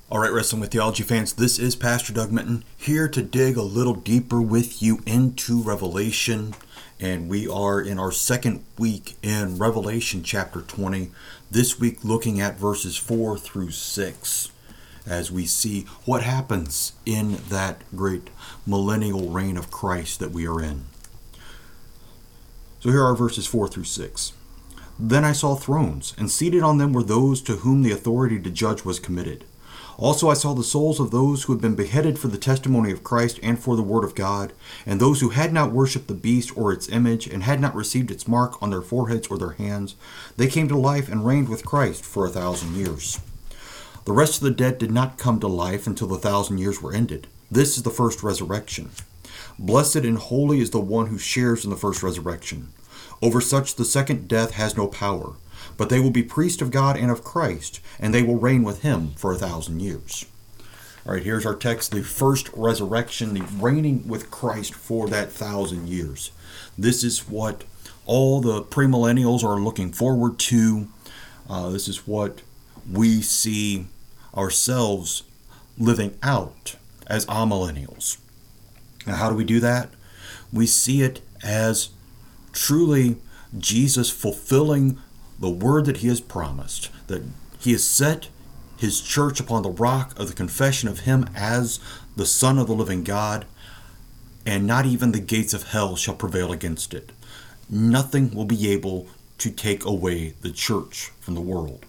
All right, Wrestling with Theology fans, this is Pastor Doug Minton here to dig a little deeper with you into Revelation. And we are in our second week in Revelation chapter 20. This week looking at verses 4 through 6 as we see what happens in that great millennial reign of Christ that we are in. So here are verses 4 through 6. Then I saw thrones, and seated on them were those to whom the authority to judge was committed. Also I saw the souls of those who had been beheaded for the testimony of Christ and for the word of God, and those who had not worshipped the beast or its image, and had not received its mark on their foreheads or their hands. They came to life and reigned with Christ for 1,000 years. The rest of the dead did not come to life until the 1,000 years were ended. This is the first resurrection. Blessed and holy is the one who shares in the first resurrection. Over such the second death has no power, but they will be priests of God and of Christ, and they will reign with him for 1,000 years. All right, here's our text, the first resurrection, the reigning with Christ for that 1,000 years. This is what all the premillennials are looking forward to. This is what we see ourselves living out as amillennials. Now, how do we do that? We see it as truly Jesus fulfilling the word that he has promised, that he has set his church upon the rock of the confession of him as the Son of the living God, and not even the gates of hell shall prevail against it. Nothing will be able to take away the church from the world.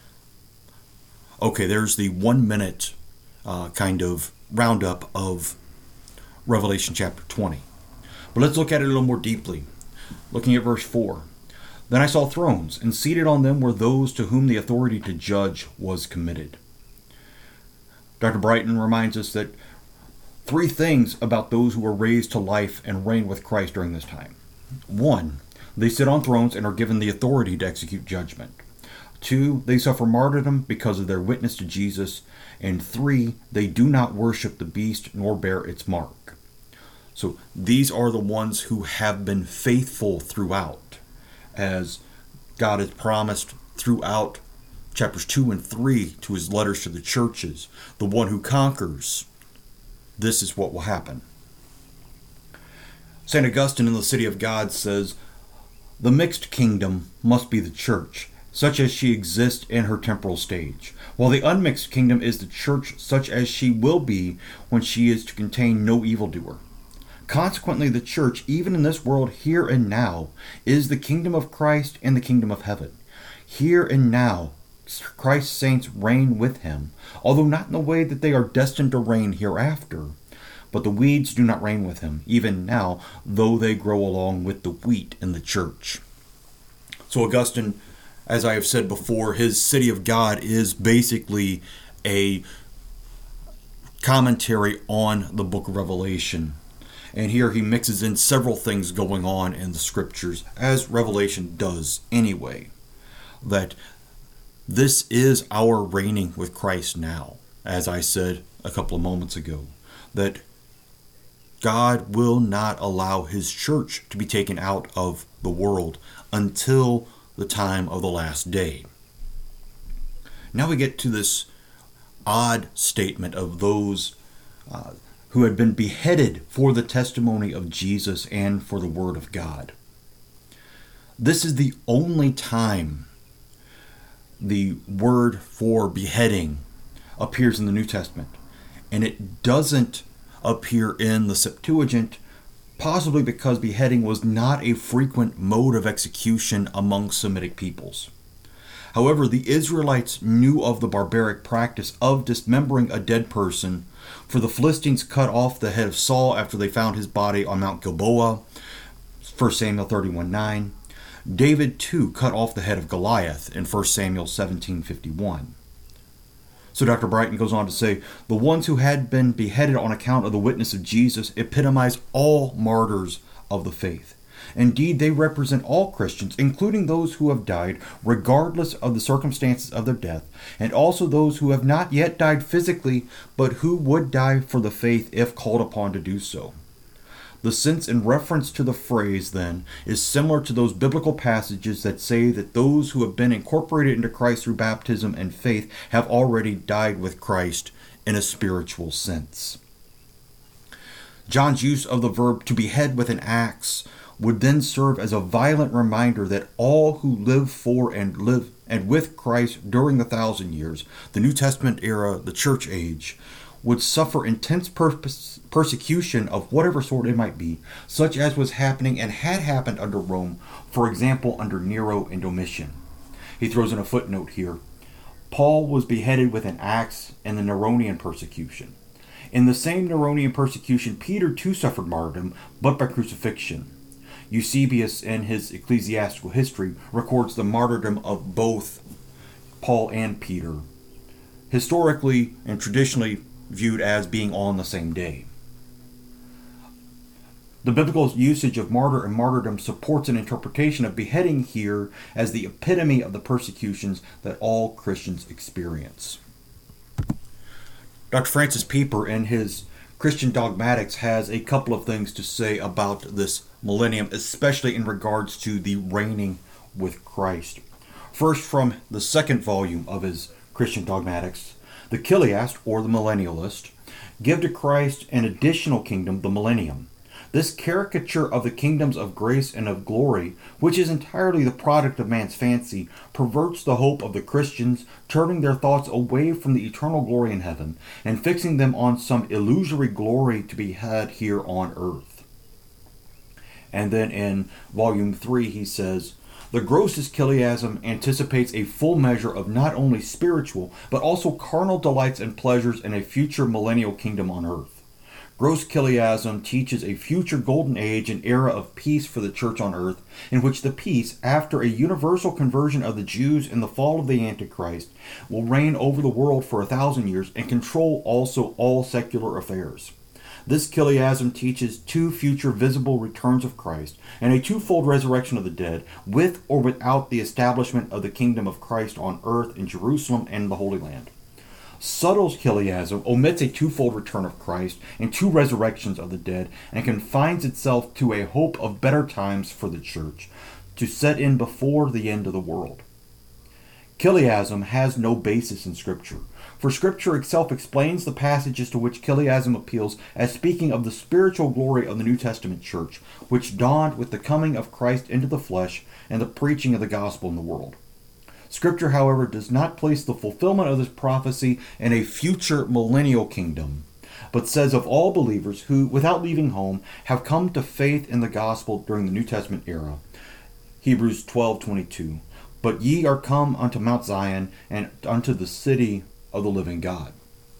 Okay, there's the 1 minute kind of roundup of Revelation chapter 20. But let's look at it a little more deeply. Looking at verse 4. Then I saw thrones, and seated on them were those to whom the authority to judge was committed. Dr. Brighton reminds us that 3 things about those who are raised to life and reign with Christ during this time. 1, they sit on thrones and are given the authority to execute judgment. 2, they suffer martyrdom because of their witness to Jesus. And 3, they do not worship the beast nor bear its mark. So these are the ones who have been faithful throughout, as God has promised throughout chapters 2 and 3 to his letters to the churches. The one who conquers, this is what will happen. St. Augustine in the City of God says, "The mixed kingdom must be the church, such as she exists in her temporal stage, while the unmixed kingdom is the church such as she will be when she is to contain no evildoer. Consequently, the church, even in this world here and now, is the kingdom of Christ and the kingdom of heaven. Here and now, Christ's saints reign with him, although not in the way that they are destined to reign hereafter. But the weeds do not reign with him, even now, though they grow along with the wheat in the church." So Augustine, as I have said before, his City of God is basically a commentary on the book of Revelation. And here he mixes in several things going on in the scriptures, as Revelation does anyway. That this is our reigning with Christ now, as I said a couple of moments ago. That God will not allow his church to be taken out of the world until the time of the last day. Now we get to this odd statement of those who had been beheaded for the testimony of Jesus and for the word of God. This is the only time the word for beheading appears in the New Testament, and it doesn't appear in the Septuagint, possibly because beheading was not a frequent mode of execution among Semitic peoples. However, the Israelites knew of the barbaric practice of dismembering a dead person, for the Philistines cut off the head of Saul after they found his body on Mount Gilboa, 1 Samuel 31:9. David too cut off the head of Goliath in 1 Samuel 17:51. So Dr. Brighton goes on to say, the ones who had been beheaded on account of the witness of Jesus epitomize all martyrs of the faith. Indeed, they represent all Christians, including those who have died, regardless of the circumstances of their death, and also those who have not yet died physically, but who would die for the faith if called upon to do so. The sense in reference to the phrase, then, is similar to those biblical passages that say that those who have been incorporated into Christ through baptism and faith have already died with Christ in a spiritual sense. John's use of the verb to behead with an axe would then serve as a violent reminder that all who live for and with Christ during the 1,000 years, the New Testament era, the church age, would suffer intense persecution of whatever sort it might be, such as was happening and had happened under Rome, for example, under Nero and Domitian. He throws in a footnote here. Paul was beheaded with an axe in the Neronian persecution. In the same Neronian persecution, Peter too suffered martyrdom, but by crucifixion. Eusebius, in his ecclesiastical history, records the martyrdom of both Paul and Peter, historically and traditionally viewed as being on the same day. The biblical usage of martyr and martyrdom supports an interpretation of beheading here as the epitome of the persecutions that all Christians experience. Dr. Francis Pieper, in his Christian Dogmatics, has a couple of things to say about this millennium, especially in regards to the reigning with Christ. First, from the second volume of his Christian Dogmatics, the Chiliast, or the Millennialist, give to Christ an additional kingdom, the millennium. This caricature of the kingdoms of grace and of glory, which is entirely the product of man's fancy, perverts the hope of the Christians, turning their thoughts away from the eternal glory in heaven and fixing them on some illusory glory to be had here on earth. And then in volume 3 he says, the grossest chiliasm anticipates a full measure of not only spiritual, but also carnal delights and pleasures in a future millennial kingdom on earth. Gross chiliasm teaches a future golden age and era of peace for the church on earth, in which the peace, after a universal conversion of the Jews and the fall of the Antichrist, will reign over the world for 1,000 years and control also all secular affairs. This chiliasm teaches 2 future visible returns of Christ and a 2-fold resurrection of the dead, with or without the establishment of the kingdom of Christ on earth in Jerusalem and the Holy Land. Subtle chiliasm omits a 2-fold return of Christ and 2 resurrections of the dead and confines itself to a hope of better times for the church, to set in before the end of the world. Chiliasm has no basis in Scripture, for Scripture itself explains the passages to which chiliasm appeals as speaking of the spiritual glory of the New Testament church, which dawned with the coming of Christ into the flesh and the preaching of the gospel in the world. Scripture, however, does not place the fulfillment of this prophecy in a future millennial kingdom, but says of all believers who, without leaving home, have come to faith in the gospel during the New Testament era. Hebrews 12:22. But ye are come unto Mount Zion, and unto the city of the living God.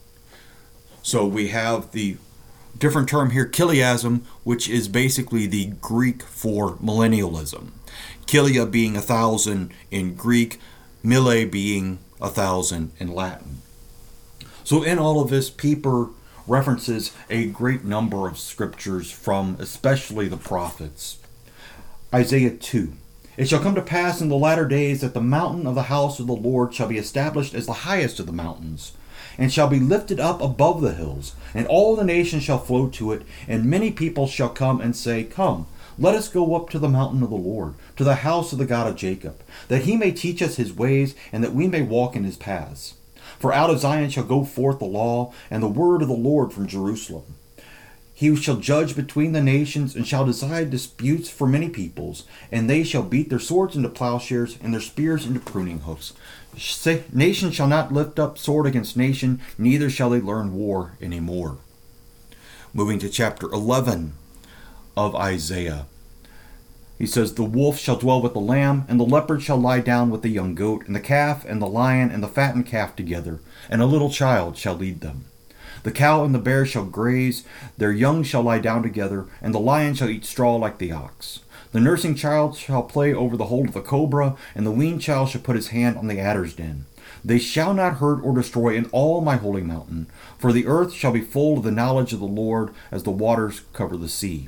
So we have the different term here, chiliasm, which is basically the Greek for millennialism. Chilia being 1,000 in Greek, mille being 1,000 in Latin. So in all of this, Pieper references a great number of scriptures from especially the prophets. Isaiah 2. It shall come to pass in the latter days that the mountain of the house of the Lord shall be established as the highest of the mountains, and shall be lifted up above the hills, and all the nations shall flow to it, and many people shall come and say, Come, let us go up to the mountain of the Lord, to the house of the God of Jacob, that he may teach us his ways, and that we may walk in his paths. For out of Zion shall go forth the law, and the word of the Lord from Jerusalem. He shall judge between the nations, and shall decide disputes for many peoples, and they shall beat their swords into plowshares, and their spears into pruning hooks. Nation shall not lift up sword against nation, neither shall they learn war any more. Moving to chapter 11 of Isaiah. He says, The wolf shall dwell with the lamb, and the leopard shall lie down with the young goat, and the calf and the lion and the fattened calf together, and a little child shall lead them. The cow and the bear shall graze, their young shall lie down together, and the lion shall eat straw like the ox. The nursing child shall play over the hole of the cobra, and the weaned child shall put his hand on the adder's den. They shall not hurt or destroy in all my holy mountain, for the earth shall be full of the knowledge of the Lord as the waters cover the sea.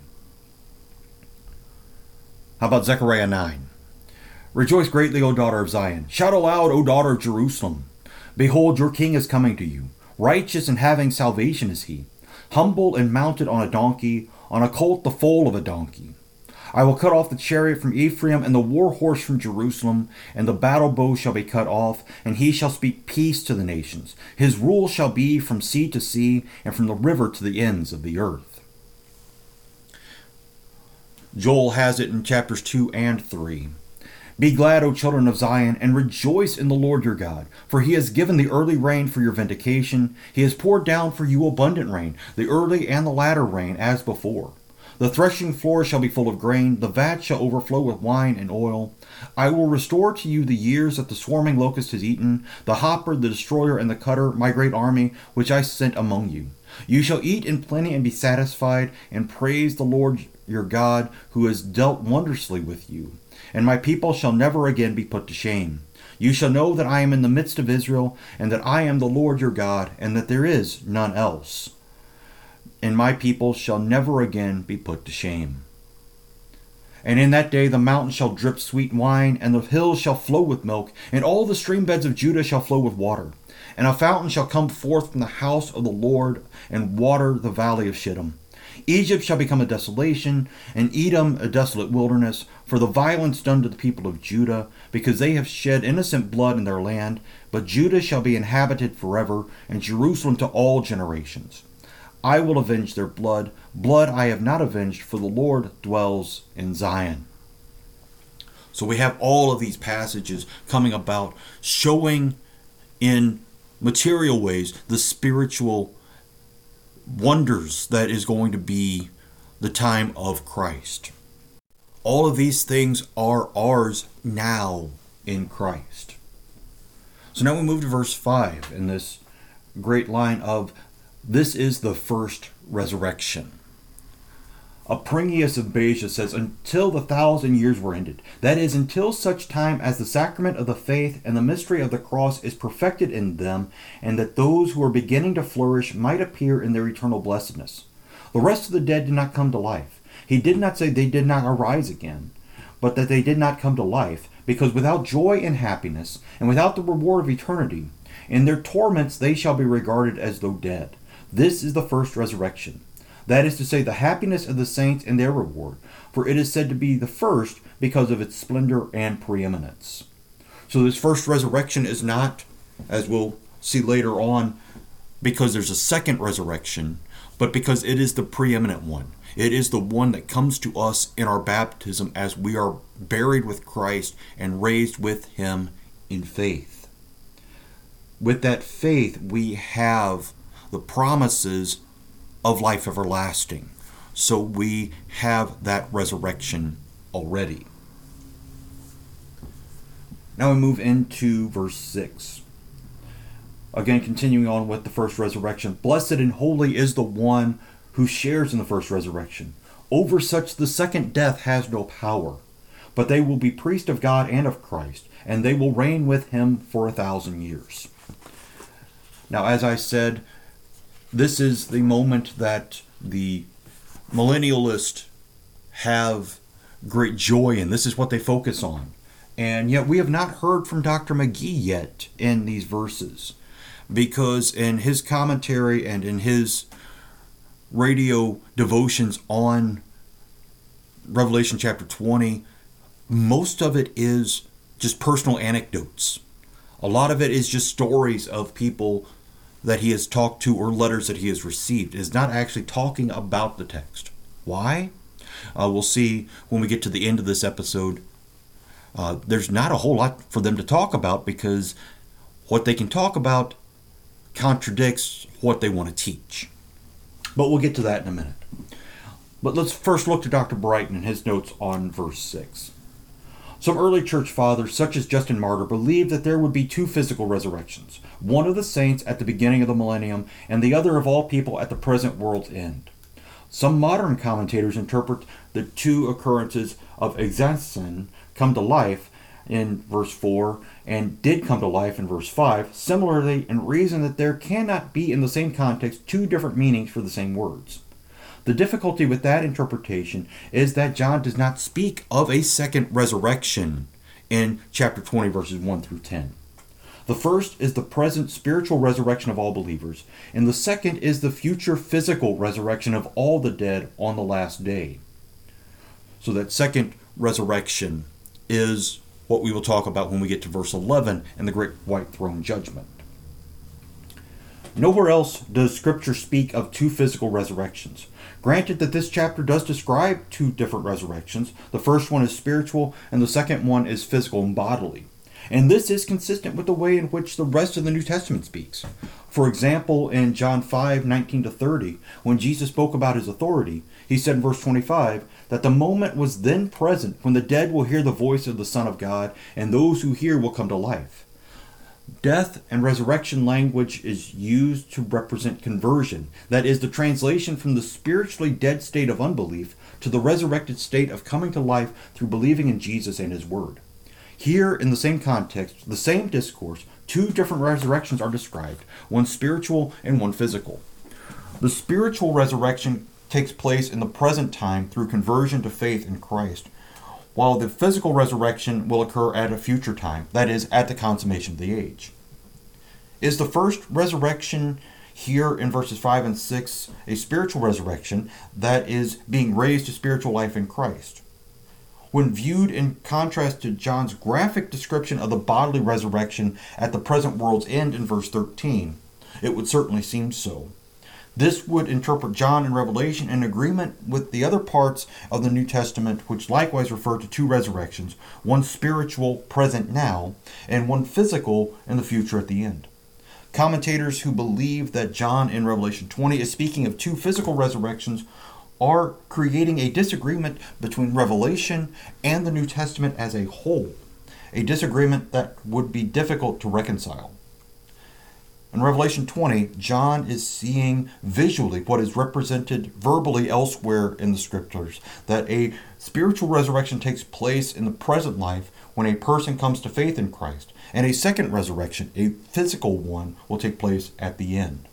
How about Zechariah 9? Rejoice greatly, O daughter of Zion. Shout aloud, O daughter of Jerusalem. Behold, your king is coming to you. Righteous and having salvation is he, humble and mounted on a donkey, on a colt the foal of a donkey. I will cut off the chariot from Ephraim and the war horse from Jerusalem, and the battle bow shall be cut off, and he shall speak peace to the nations. His rule shall be from sea to sea, and from the river to the ends of the earth. Joel has it in chapters 2 and 3. Be glad, O children of Zion, and rejoice in the Lord your God, for he has given the early rain for your vindication. He has poured down for you abundant rain, the early and the latter rain as before. The threshing floor shall be full of grain, the vat shall overflow with wine and oil. I will restore to you the years that the swarming locust has eaten, the hopper, the destroyer, and the cutter, my great army, which I sent among you. You shall eat in plenty and be satisfied, and praise the Lord your God, who has dealt wondrously with you. And my people shall never again be put to shame. You shall know that I am in the midst of Israel, and that I am the Lord your God, and that there is none else. And my people shall never again be put to shame. And in that day the mountains shall drip sweet wine, and the hills shall flow with milk, and all the stream beds of Judah shall flow with water. And a fountain shall come forth from the house of the Lord, and water the valley of Shittim. Egypt shall become a desolation, and Edom a desolate wilderness, for the violence done to the people of Judah, because they have shed innocent blood in their land. But Judah shall be inhabited forever, and Jerusalem to all generations. I will avenge their blood. Blood I have not avenged, for the Lord dwells in Zion. So we have all of these passages coming about, showing in material ways the spiritual wonders that is going to be the time of Christ. All of these things are ours now in Christ. So now we move to verse 5 in this great line of, this is the first resurrection. Apringius of Beja says, until the 1,000 years were ended, that is, until such time as the sacrament of the faith and the mystery of the cross is perfected in them, and that those who are beginning to flourish might appear in their eternal blessedness. The rest of the dead did not come to life. He did not say they did not arise again, but that they did not come to life, because without joy and happiness, and without the reward of eternity, in their torments they shall be regarded as though dead. This is the first resurrection. That is to say, the happiness of the saints and their reward, for it is said to be the first because of its splendor and preeminence. So this first resurrection is not, as we'll see later on, because there's a second resurrection, but because it is the preeminent one. It is the one that comes to us in our baptism as we are buried with Christ and raised with him in faith. With that faith, we have the promises of life everlasting. So we have that resurrection already. Now we move into verse 6. Again, continuing on with the first resurrection. Blessed and holy is the one who shares in the first resurrection. Over such the second death has no power, but they will be priests of God and of Christ, and they will reign with him for 1,000 years. Now, as I said, this is the moment that the millennialists have great joy in. This is what they focus on. And yet we have not heard from Dr. McGee yet in these verses, because in his commentary and in his radio devotions on Revelation chapter 20, most of it is just personal anecdotes. A lot of it is just stories of people that he has talked to or letters that he has received. It is not actually talking about the text. Why? We'll see when we get to the end of this episode. There's not a whole lot for them to talk about, because what they can talk about contradicts what they want to teach. But we'll get to that in a minute. But let's first look to Dr. Brighton and his notes on verse 6. Some early church fathers, such as Justin Martyr, believed that there would be two physical resurrections, one of the saints at the beginning of the millennium, and the other of all people at the present world's end. Some modern commentators interpret the two occurrences of Exansen come to life in verse 4 and did come to life in verse 5, similarly, and reason that there cannot be in the same context two different meanings for the same words. The difficulty with that interpretation is that John does not speak of a second resurrection in chapter 20, verses 1 through 10. The first is the present spiritual resurrection of all believers, and the second is the future physical resurrection of all the dead on the last day. So that second resurrection is what we will talk about when we get to verse 11 and the great white throne judgment. Nowhere else does Scripture speak of two physical resurrections. Granted that this chapter does describe two different resurrections. The first one is spiritual, and the second one is physical and bodily. And this is consistent with the way in which the rest of the New Testament speaks. For example, in John 5:19-30, when Jesus spoke about his authority, he said in verse 25 that the moment was then present when the dead will hear the voice of the Son of God, and those who hear will come to life. Death and resurrection language is used to represent conversion. That is, the translation from the spiritually dead state of unbelief to the resurrected state of coming to life through believing in Jesus and his word. Here, in the same context, the same discourse, two different resurrections are described, one spiritual and one physical. The spiritual resurrection takes place in the present time through conversion to faith in Christ, while the physical resurrection will occur at a future time, that is, at the consummation of the age. Is the first resurrection here in verses 5 and 6 a spiritual resurrection that is being raised to spiritual life in Christ? When viewed in contrast to John's graphic description of the bodily resurrection at the present world's end in verse 13, it would certainly seem so. This would interpret John in Revelation in agreement with the other parts of the New Testament, which likewise refer to two resurrections, one spiritual, present now, and one physical in the future at the end. Commentators who believe that John in Revelation 20 is speaking of two physical resurrections are creating a disagreement between Revelation and the New Testament as a whole, a disagreement that would be difficult to reconcile. In Revelation 20, John is seeing visually what is represented verbally elsewhere in the Scriptures, that a spiritual resurrection takes place in the present life when a person comes to faith in Christ, and a second resurrection, a physical one, will take place at the end.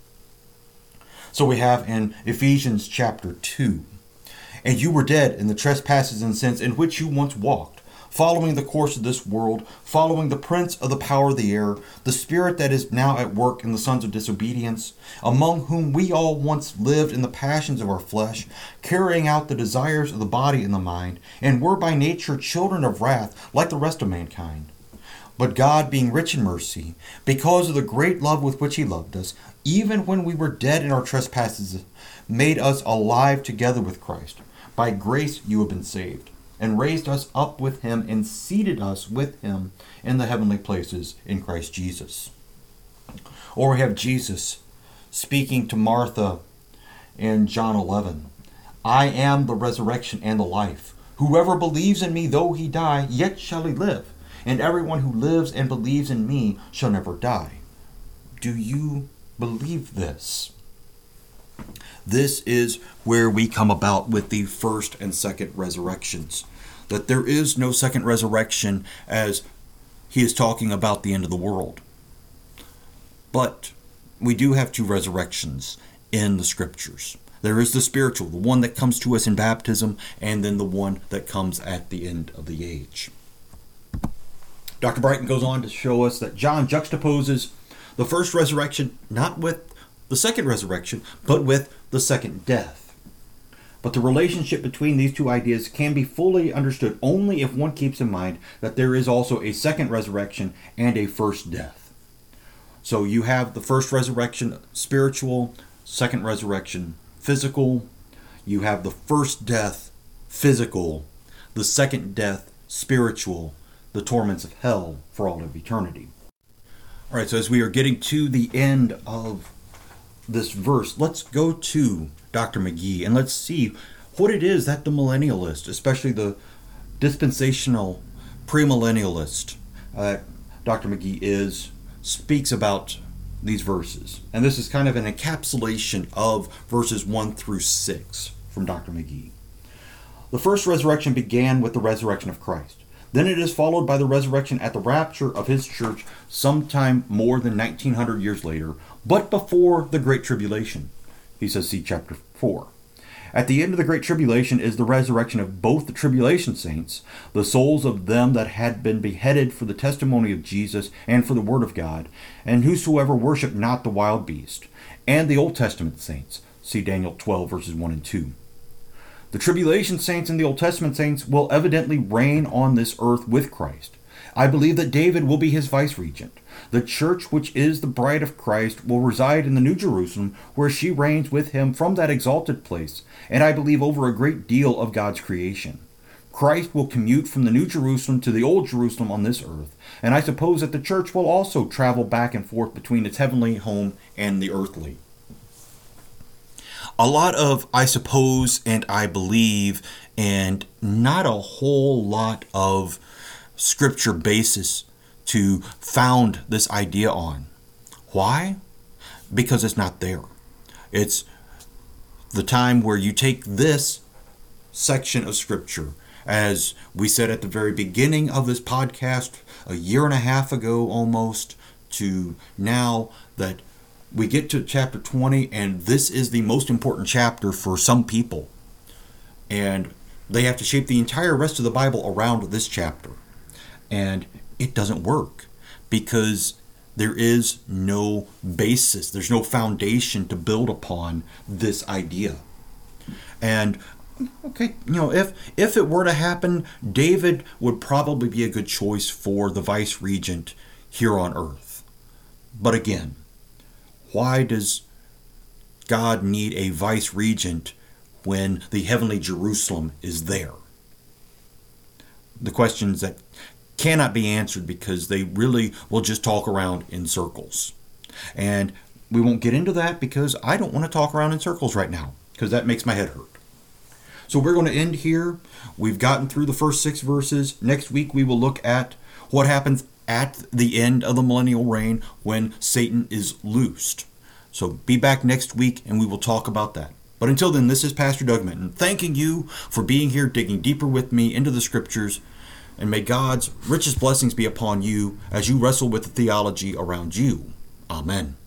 So we have in Ephesians chapter 2, "And you were dead in the trespasses and sins in which you once walked, following the course of this world, following the prince of the power of the air, the spirit that is now at work in the sons of disobedience, among whom we all once lived in the passions of our flesh, carrying out the desires of the body and the mind, and were by nature children of wrath like the rest of mankind. But God, being rich in mercy, because of the great love with which he loved us, even when we were dead in our trespasses, made us alive together with Christ. By grace you have been saved, and raised us up with him, and seated us with him in the heavenly places in Christ Jesus." Or we have Jesus speaking to Martha in John 11. "I am the resurrection and the life. Whoever believes in me, though he die, yet shall he live. And everyone who lives and believes in me shall never die." Do you believe this? This is where we come about with the first and second resurrections. That there is no second resurrection as he is talking about the end of the world. But we do have two resurrections in the Scriptures. There is the spiritual, the one that comes to us in baptism, and then the one that comes at the end of the age. Dr. Brighton goes on to show us that John juxtaposes the first resurrection not with the second resurrection, but with the second death. But the relationship between these two ideas can be fully understood only if one keeps in mind that there is also a second resurrection and a first death. So you have the first resurrection spiritual, second resurrection physical. You have the first death physical, the second death spiritual, the torments of hell for all of eternity. All right, so as we are getting to the end of this verse, let's go to Dr. McGee and let's see what it is that the millennialist, especially the dispensational premillennialist, Dr. McGee speaks about these verses. And this is kind of an encapsulation of verses 1 through 6 from Dr. McGee. The first resurrection began with the resurrection of Christ. Then it is followed by the resurrection at the rapture of his church sometime more than 1900 years later, but before the Great Tribulation. He says, see chapter 4. At the end of the Great Tribulation is the resurrection of both the tribulation saints, the souls of them that had been beheaded for the testimony of Jesus and for the word of God, and whosoever worship not the wild beast, and the Old Testament saints. See Daniel 12, verses 1 and 2. The tribulation saints and the Old Testament saints will evidently reign on this earth with Christ. I believe that David will be his vice-regent. The church, which is the bride of Christ, will reside in the New Jerusalem, where she reigns with him from that exalted place, and I believe over a great deal of God's creation. Christ will commute from the New Jerusalem to the Old Jerusalem on this earth, and I suppose that the church will also travel back and forth between its heavenly home and the earthly. A lot of I suppose and I believe, and not a whole lot of scripture basis to found this idea on. Why? Because it's not there. It's the time where you take this section of scripture, as we said at the very beginning of this podcast, a year and a half ago almost, to now that we get to chapter 20, and this is the most important chapter for some people. And they have to shape the entire rest of the Bible around this chapter. And it doesn't work because there is no basis, there's no foundation to build upon this idea. And okay, if it were to happen, David would probably be a good choice for the vice regent here on earth. But again, why does God need a vice regent when the heavenly Jerusalem is there? The questions that cannot be answered because they really will just talk around in circles. And we won't get into that because I don't want to talk around in circles right now because that makes my head hurt. So we're going to end here. We've gotten through the first 6 verses. Next week we will look at what happens at the end of the millennial reign when Satan is loosed. So be back next week and we will talk about that. But until then, this is Pastor Doug Minton, thanking you for being here, digging deeper with me into the scriptures, and may God's richest blessings be upon you as you wrestle with the theology around you. Amen.